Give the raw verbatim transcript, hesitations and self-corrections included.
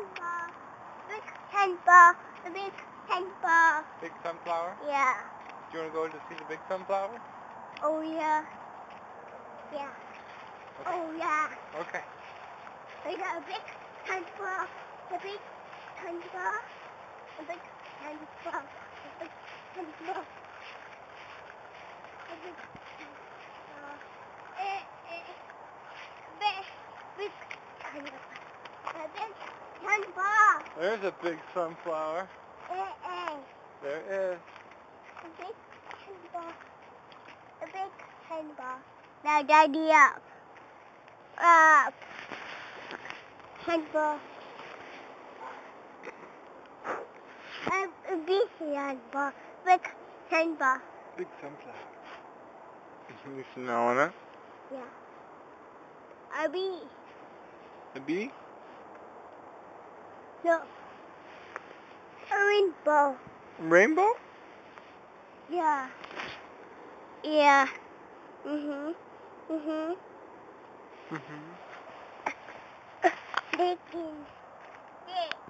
sunflower. Big sunflower. The big sunflower. Big sunflower? Yeah. Do you want to go to see the big sunflower? Oh yeah. Yeah. Okay. Oh yeah. Okay. We got a big sunflower. The big sunflower. The big sunflower. The big sunflower. The big sunflower. Eh, eh. Big, big sunflower. The big sunflower. There's a big sunflower. Eh, eh. There is. The big sunflower. The big sunflower. Now, Daddy, up. Up. Sunflower. Um, a big sunflower. Big sunflower. Big sunflower. You smelling it? Yeah. A bee. A bee? No. A rainbow. Rainbow? Yeah. Yeah. Mhm. Mhm. Mm-hmm. Baking. Yeah.